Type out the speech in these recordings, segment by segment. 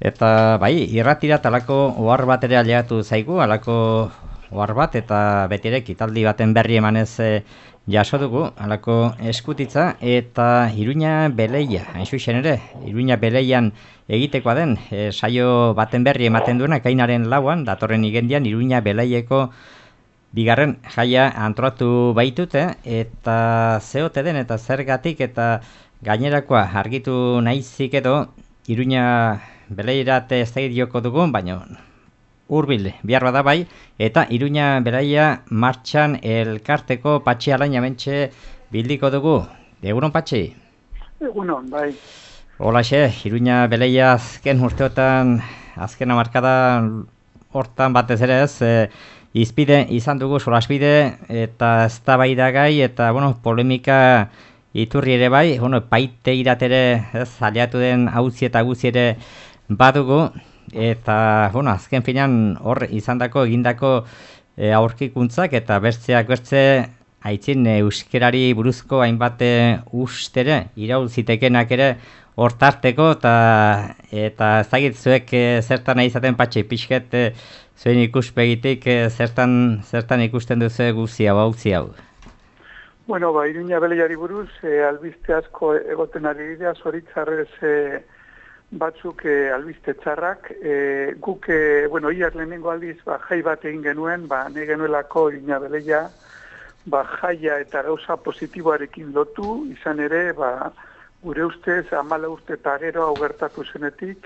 Eta bai, irratira talako ohar bat ere aliatu zaigu, alako ohar bat, eta beti ere kitaldi baten berri emanez jaso dugu, alako eskutitza, eta Iruña Beleia, hain zuzen ere, Iruña Beleian egitekoa den, saio baten berri ematen duena, ekainaren lauan, datorren igendian, Iruña Beleieko bigarren jaia antolatu baitute, eta zeote den, eta zergatik, eta gainerakoa argitu nahizik edo, Iruña Beleirat ez da joko dugun, baina hurbil behar bada bai, eta Iruña Beleia martxan elkarteko Patxi Alain hementxe bildiko dugu. Egunon, Patxi? Egunon, bai. Holaxe, Iruña Beleia azken urteotan, azken hamarkada hortan batez ere ez, izpide izan dugu solasbide eta eztabaidagai eta polemika iturri ere bai, paite iratere aliatu den auzi eta guzi ere badugu, eta azken finan hor izandako egindako aurkikuntzak eta bertzeak bertze aitzin euskerari buruzko hainbat ustere iraulzitekenak ere hortarteko eta ezagit zuek zertan nahi izaten Patxi pixket zuen ikuspegitik zertan ikusten duzu guzi hau, auzi hau. Bueno, Iruña Beleiari buruz, albiste asko egoten ari dira, zoritzarrez batzuk albiste txarrak. Guk, iaz lehenengo aldiz, jai bat egin genuen, nahi genuelako Iruña Beleia, jaia eta gauza positiboarekin lotu, izan ere, gure ustez, 14 urte eta gero hau gertatu zenetik,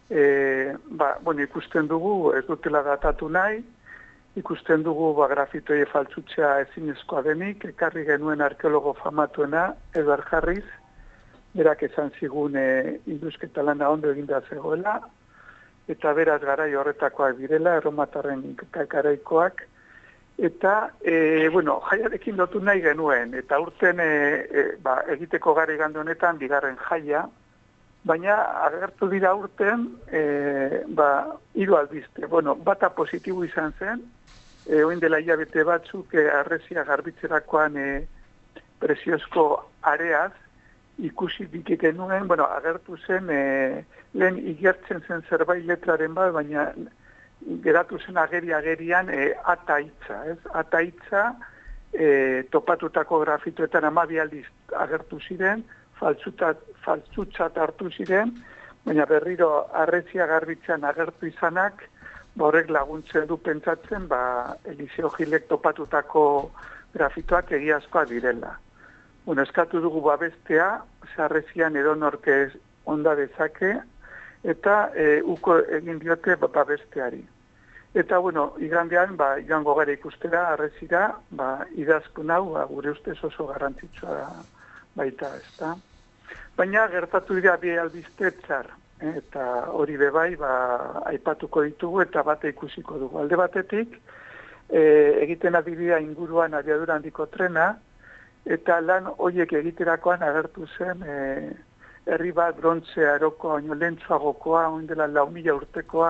ikusten dugu, ez dutela datatu nahi, ikusten dugu grafitoi faltsutzea ezinezkoa denik, ekarri genuen arkeologo famatuena, Edward Harris, berak esan zigun induzketa lana ondo eginda zegoela, eta beraz garai horretakoak direla, erromatarren garaikoak, eta, jaiarekin lotu nahi genuen, eta urten egiteko gara igande honetan, bigarren jaia, baina agertu dira urten, 3 albiste. Bata positibo izan zen, oin dela hilabete batzuk arrezia garbitzerakoan preziozko areaz, ikusi dikik genuen, agertu zen, lehen igertzen zen zerbait letraren bat, baina geratu zen agerian ataitza, ez? Ataitza topatutako grafitoetan 12 aldiz agertu ziren, faltzutzat hartu ziren, baina berriro arrezia garbitzen agertu izanak, horrek laguntzen du pentsatzen, Eliseo Gilek topatutako grafitoak egiazkoak direla. Eskatu dugu babestea, arrezian edonork onda dezake, eta uko egin diote babesteari. Eta, igandean, joango gara ikustera, arrezira, idazkun hau, gure ustez oso garrantzitsua baita, ezta. Baina gertatu dira bi albiste txar, eta hori bebai aipatuko ditugu eta bate ikusiko dugu. Alde batetik, egiten adibidea inguruan abiadura handiko trena, eta lan horiek egiterakoan agertu zen herri bat brontze arokoa, lentsuagokoa, oindela 4.000 urtekoa,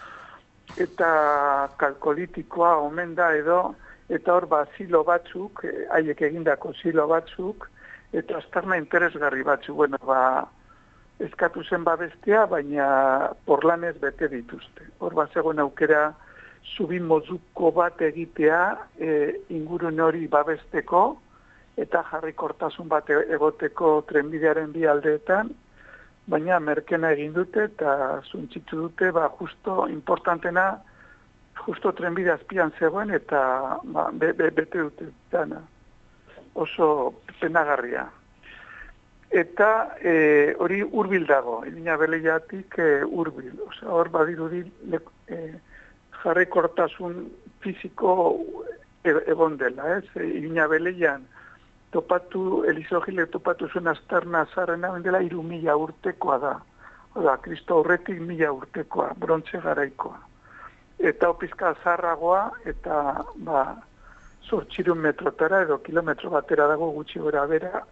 eta kalkolitikoa omen da edo, eta hor zilo batzuk, haiek egindako zilo batzuk, eta aztarna interesgarri batzu, eskatu zen babestea, baina porlanez bete dituzte. Hor zegoen aukera zubi mozuko bat egitea ingurune hori babesteko, eta jarrikortasun bat egoteko trenbidearen bi aldeetan, baina merkena egin dute eta zuntzitu dute, justo importantena, justo trenbide azpian zegoen eta bete dute dana. Oso penagarria. Eta hori hurbil dago, Iruña Beleiatik hurbil. Hor badirudi jarrikortasun fiziko egon dela, ez? Iruña Beleian Eliseo Gilek topatu zuen aztarna zarrena dela 3.000 urtekoa da. Oda, Kristo aurretik 1.000 urtekoa, brontze garaikoa. Eta opizka zarragoa, eta 800 metrotara edo kilometro batera dago gutxi gora bera,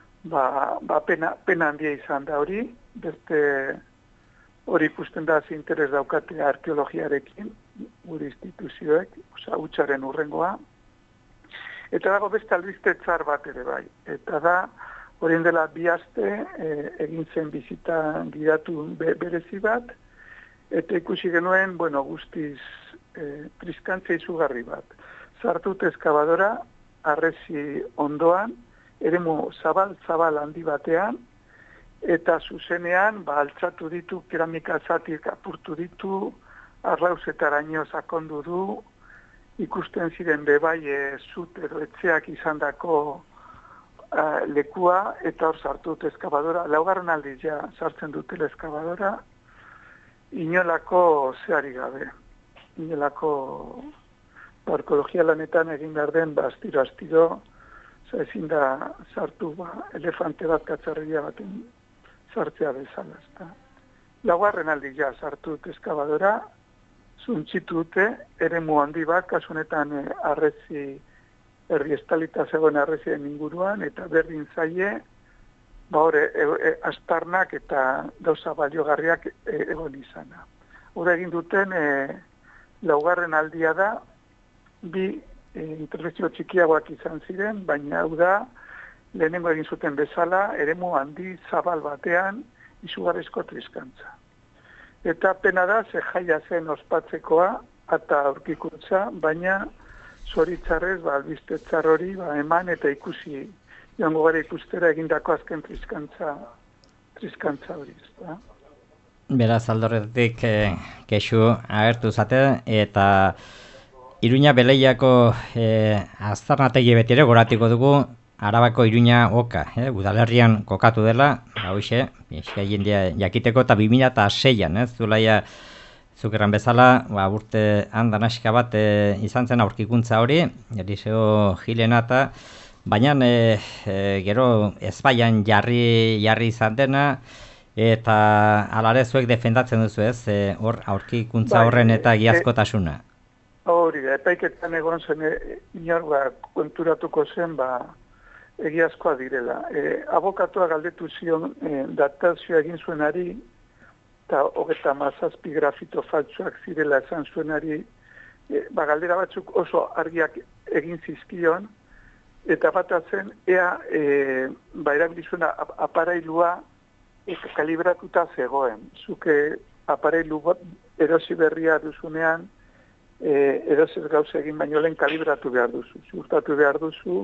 pena handia izan da hori, beste hori ikusten da interes daukate arkeologiarekin, gure instituzioek, hutsaren urrengoa. Eta dago beste albiste txar bat ere bai. Eta da, horien dela 2 aste egin zen bizita gidatu berezi bat, Eta ikusi genuen, guztiz triskantza izugarri bat. Sartut eskabadora, arrezi ondoan, eremu zabal handi batean, eta zuzenean, altzatu ditu, keramika zatik apurtu ditu, arrauzetaraino sakondu du, ikusten ziren bebai zut edo etxeak izandako lekua, eta hor sartut eskabadora, laugarren aldiz ja sartzen dutela eskabadora, inolako zehari gabe. Inolako arkeologia lanetan egin behar den, astiro, ezin da sartu elefante bat katzarria baten sartzea bezala. Laugarren aldiz ja sartut eskabadora, zuntzitu dute, eremu handi bat, kasunetan arrezi, herri estalita zegoen arrezien inguruan, eta berdin zaie, astarnak eta gauza baliogarriak egon izana. Hora egin duten, laugarren aldia da, bi intervenzio txikiagoak izan ziren, baina hau da, lehenengo egin zuten bezala, eremu handi zabal batean, izugarrizko triskantza. Eta pena da, ze jaia zen ospatzekoa, eta aurkikuntza, baina zoritzarrez, albistetxar hori, eman eta ikusi, joango gara ikustera egindako azken triskantza hori. Beraz, aldorretik kexu agertu zate, eta Iruña Beleiako aztarnategi beti ere goratiko dugu, Arabako Iruña Oka, udalerrian kokatu dela, hauxe, jendia jakiteko, eta 2006an, zulaia zukeran bezala, urte handan asika bat izan zen aurkikuntza hori, Eliseo Gilenata, baina gero ezbaian jarri izan dena, eta alare zuek defendatzen duzu ez, hor aurkikuntza horren eta egiazkotasuna. Hori da, epaiketan egon zen, inor konturatuko zen, egiazkoa direla. Abokatua galdetu zion datazioa egin zuenari, eta 37 grafito faltsuak zirela esan zuenari, galdera batzuk oso argiak egin zizkion, eta batatzen ea erabilizuena aparailua kalibratuta zegoen. Zuke aparailu erosi berria duzunean, erosez gauza egin baino lehen kalibratu behar duzu. Ziurtatu behar duzu,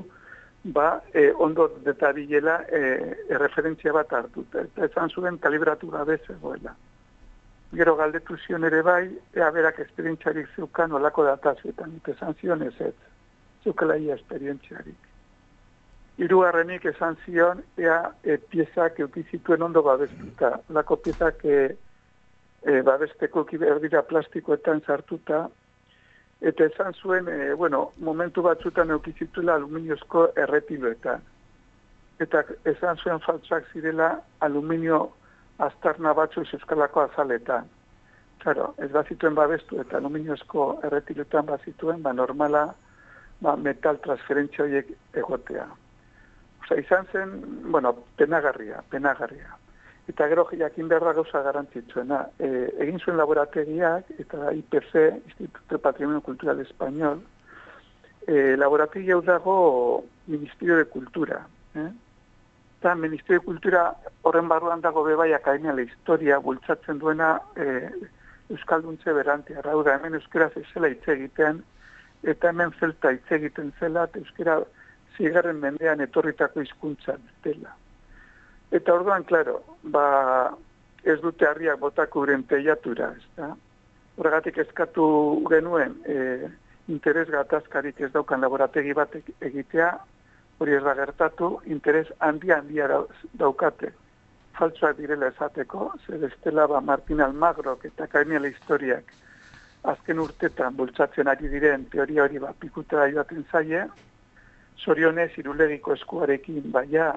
ondo detabilela referentzia bat hartuta. Eta esan zuen kalibratu gabe zegoela. Gero galdetu zion ere bai, ea berak esperientziarik zeukan olako datazioetan. Eta esan zion ez, zeukela ia esperientziarik. Hirugarrenik esan zion, ea piezak eukizituen ondo babestuta. Olako piezak babesteko erdira plastikoetan sartuta, eta esan zuen, momentu batzutan eukizituela aluminiozko erretiloetan. Eta esan zuen faltsuak zirela aluminio aztarna batzu euskalako azaletan. Claro, ez bazituen babestu eta aluminiozko erretiloetan bazituen, normala metal transferentzia horiek egotea. Osa, izan zen, penagarria. Eta gero jakin behar da gauza garantzitzuena. Egin zuen laborategiak, eta IPC, Instituto de Patrimonio Cultural Español, laborategi hau dago Ministerio de Cultura. Eta Ministerio de Cultura horren barruan dago bebai Akademia la Historia bultzatzen duena Euskalduntze berantia. Hau da, hemen euskera zela hitz egiten, eta hemen zelta hitz egiten zela, eta euskera zigarren mendean etorritako hizkuntza dela. Eta orduan, klaro, ez dute harriak botako uren teiatura, ez da? Horregatik eskatu genuen interes gatazkarik ez daukan laborategi bat egitea, hori ez da gertatu, interes handia daukate. Faltsuak direla esateko, zer bestela Martin Almagrok eta Akademia la Historiak azken urtetan bultzatzen ari diren teoria hori pikutera joaten zaie, zorionez irulegiko eskuarekin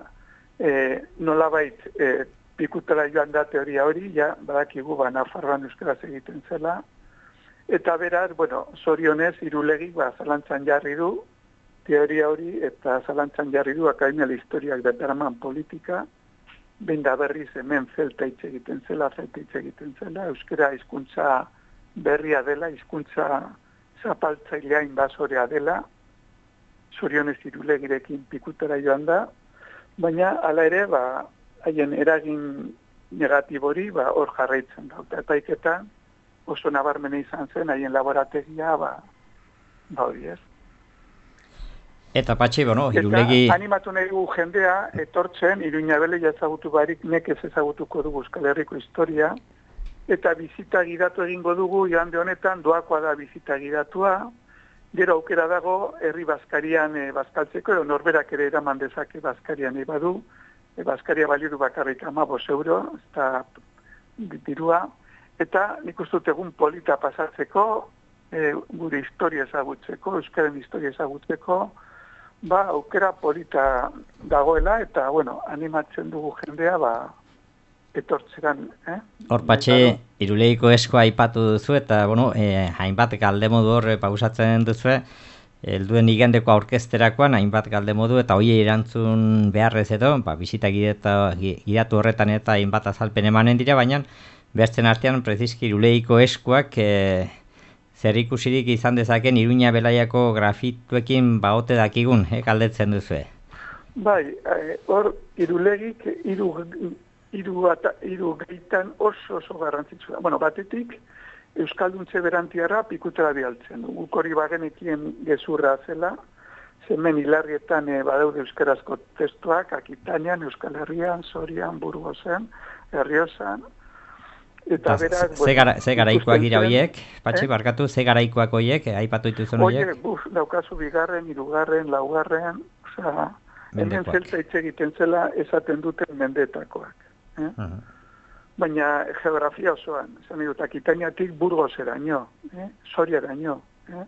nolabait pikutera joan da teoria hori, badakigu Nafarroan euskaraz egiten zela, eta beraz, zorionez irulegi zalantzan jarri du teoria hori, eta zalantzan jarri du Akademia la Historiak daraman politika, behin da berriz hemen zelta hitz egiten zela, euskara hizkuntza berria dela, hizkuntza zapaltzailea inbasorea dela, zorionez irulegirekin pikutera joan da, baina hala ere, haien eragin negatibori hor jarraitzen da. Eta epaiketan, oso nabarmena izan zen, haien laborategia, hori ez. Eta Patxi, Irulegi... Eta animatu nahi dugu jendea, etortzen, Iruña Beleia ezagutu barik, nekez ezagutuko dugu Euskal Herriko historia, eta bizita gidatu egingo dugu, igande honetan, doakoa da bizita gidatua, gero aukera dago, herri Baskarian bazkaltzeko, edo norberak ere eraman dezake Baskarian badu, Baskaria balio du bakarrik 15 euro, eta dirua, eta nik uste dut egun polita pasatzeko, gure historia ezagutzeko, euskaren historia ezagutzeko, aukera polita dagoela, eta, animatzen dugu jendea, etortzeran, Hor, Patxi, Irulegiko eskoa aipatu duzu, eta, hainbat galde modu hor pausatzen duzu, helduen igandeko aurkezterakoan, hainbat galde modu, eta hoi erantzun beharrez edo, bisita gidatu horretan eta hainbat azalpen emanen dira, baina behatzen artean, preziski Irulegiko eskoak zer ikusirik izan dezaken Iruña Belaiako grafituekin ote dakigun, galdetzen duzu. Bai, hor, Irulegik hiru gaitan oso garrantzitsua. Batetik, Euskalduntze berantiarra pikutera bialtzen. Guk hori bagenekien gezurra zela, zemen hilarrietan badaude euskarazko testuak, Akitanian, Euskal Herrian, Sorian, Burgosen, Herriosan. Eta beraz... Ze garaikoak dira horiek, Patxi, barkatu, ze garaikoak horiek, aipatu dituzun horiek? Daukazu bigarren, hirugarren, laugarren, hemen zelta hitz egiten zela esaten duten mendetakoak. Baina geografia osoan, esan dut, Akitaniatik Burgoseraino, Soriaraino.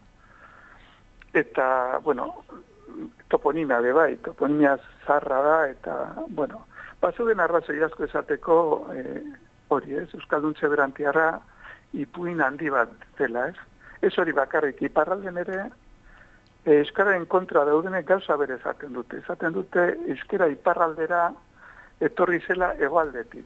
Eta, toponimia bai, toponimia zarra da, eta, bazuden arrazoi asko esateko hori, Euskalduntze berantiarra ipuin handi bat dela, ez hori bakarrik, iparralden ere, euskararen kontra daudenek gauza bere esaten dute, euskara iparraldera etorri zela hegoaldetik.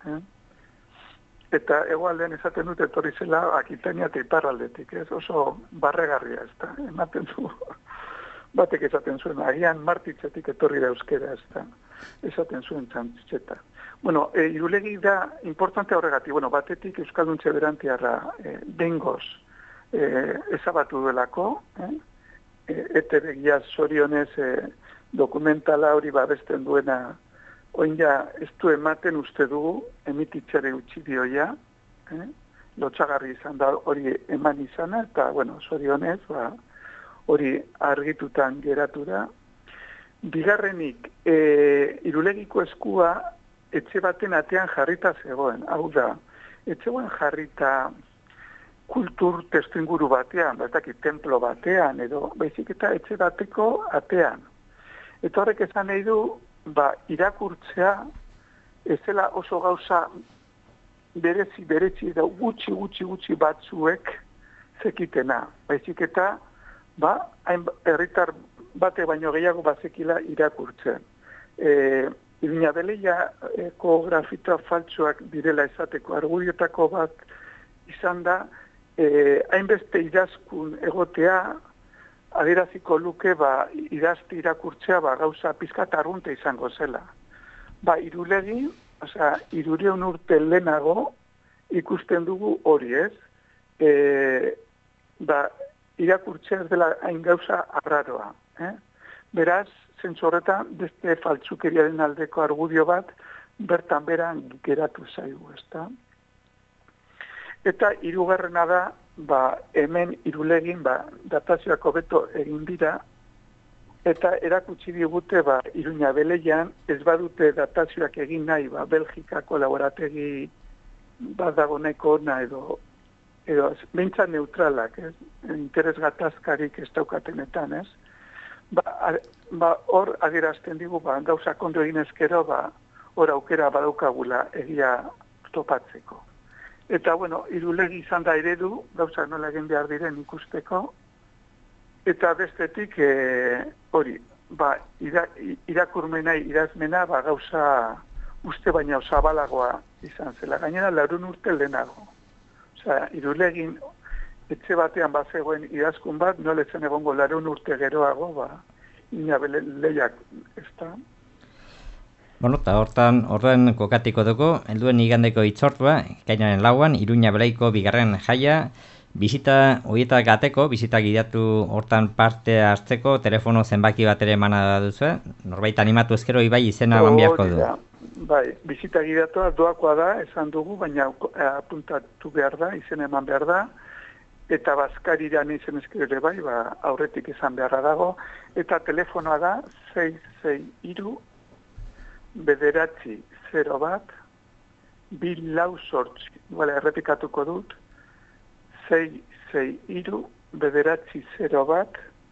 Eta hegoaldean esaten dute etorri zela Akitania eta iparraldetik, ez oso barregarria, ez da, ematen du, batek esaten zuen, agian Martitzetik etorri da euskera, ez da, esaten zuen Txantxeta. Irulegi da importante horregatik, batetik Euskalduntze berantiarra bengoz ezabatu duelako, ETB-gia zorionez dokumentala hori babesten duena, oin ja ez du ematen uste dugu, emititzare utzi dioia, lotxagarri izan da hori eman izana, eta, zorionez, hori argitutan geratu da. Bigarrenik, Irulegiko eskua etxe baten atean jarrita zegoen. Hau da, etxegoen jarrita kultur testuinguru batean, templo batean, edo baizik eta etxe bateko atean. Eta horrek esan nahi du, irakurtzea ez zela oso gauza berezi edo gutxi batzuek zekitena. Baizik eta, herritar bate baino gehiago bazekila irakurtzen. Iruña Beleiako grafita faltsuak direla esateko argudiotako bat izan da, hainbeste idazkun egotea, adieraziko luke idazte irakurtzea gauza pizkat arrunte izango zela. Irulegi, Hirurehun urte lehenago ikusten dugu hori ez, irakurtzea ez dela hain gauza arraroa. Beraz, zentzu horretan, beste faltsukeriaren aldeko argudio bat, bertan beran geratu zaigu, ezta? Eta hirugarrena da, hemen Irulegin, datazioak hobeto egin dira, eta erakutsi digute, Iruña Beleian, ez badute datazioak egin nahi, Belgikako laborategi bat dagoneko ona edo behintzat neutralak, interes gatazkarik ez daukatenetan, ez? Hor adierazten digu, gauzak ondo egin ezkero, hor aukera badaukagula egia topatzeko. Eta, Irulegi izan da eredu, gauzak nola egin behar diren ikusteko, eta bestetik hori, irakurmenai idazmena, gauza uste baina zabalagoa izan zela. Gainera, 400 urte lehenago. Irulegin etxe batean bazegoen idazkun bat, nola zen egongo 400 urte geroago, Iruña Beleiak, ez da? Bueno, eta horren kokatiko dugu, helduen igandeko itzortua, ekainaren lauan, Iruña Belaiko bigarren jaia, bisita horietak gateko, bisita gidatu hortan parte hartzeko, telefono zenbaki bat ere emana duzu, norbait animatu ezkero ibai izena eman beharko du. Bai, bisita gidatua doakoa da, esan dugu, baina apuntatu behar da, izena eman behar da, eta bazkariran izen ezkero ere bai, aurretik izan beharra dago, eta telefonoa da 663 bederatzi 0 bat, 248, errepikatuko dut, 663 bederatzi 0 bat,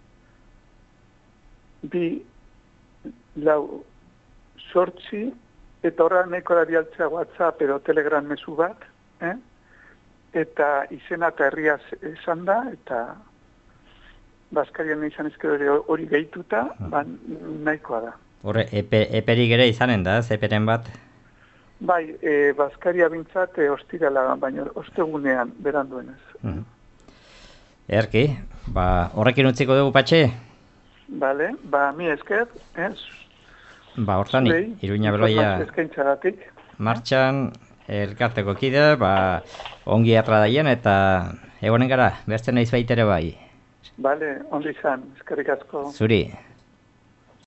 248, eta horra neko da bialtzea WhatsApp edo Telegram mezu bat, eta izena eta herria esan da, eta bazkarian izan ezkero hori gehituta, nahikoa da. Horre, eperik ere izanen da, eperen bat? Bai, bazkaria bintzat ostirala, baina ostegunean beranduenez. Erki, horrekin utziko dugu patxe? Bale, mi esker, hortan, Iruña Beloia martxan, elkarteko kide, ongi atradaien eta egonen gara, beste naiz baitere bai. Bale, ondo izan, eskerrik asko. Zuri.